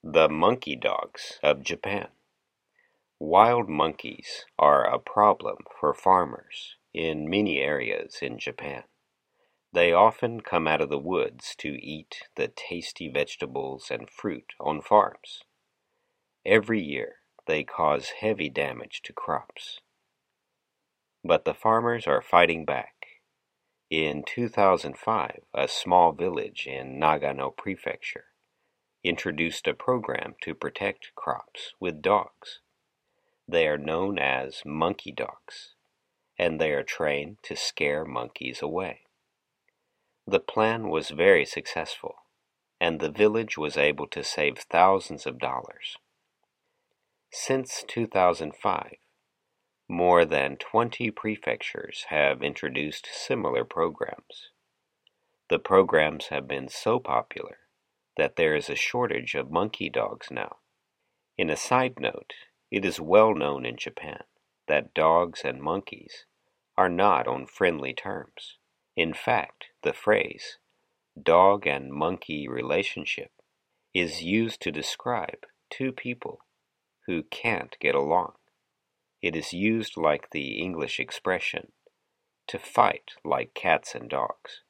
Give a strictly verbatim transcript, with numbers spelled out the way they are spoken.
The monkey dogs of Japan. Wild monkeys are a problem for farmers in many areas in Japan. They often come out of the woods to eat the tasty vegetables and fruit on farms. Every year, they cause heavy damage to crops. But the farmers are fighting back. In two thousand five, a small village in Nagano Prefecture introduced a program to protect crops with dogs. They are known as monkey dogs, and they are trained to scare monkeys away. The plan was very successful, and the village was able to save thousands of dollars. Since two thousand five, more than twenty prefectures have introduced similar programs. The programs have been so popular that there is a shortage of monkey dogs now. In a side note, it is well known in Japan that dogs and monkeys are not on friendly terms. In fact, the phrase, dog and monkey relationship, is used to describe two people who can't get along. It is used like the English expression, to fight like cats and dogs.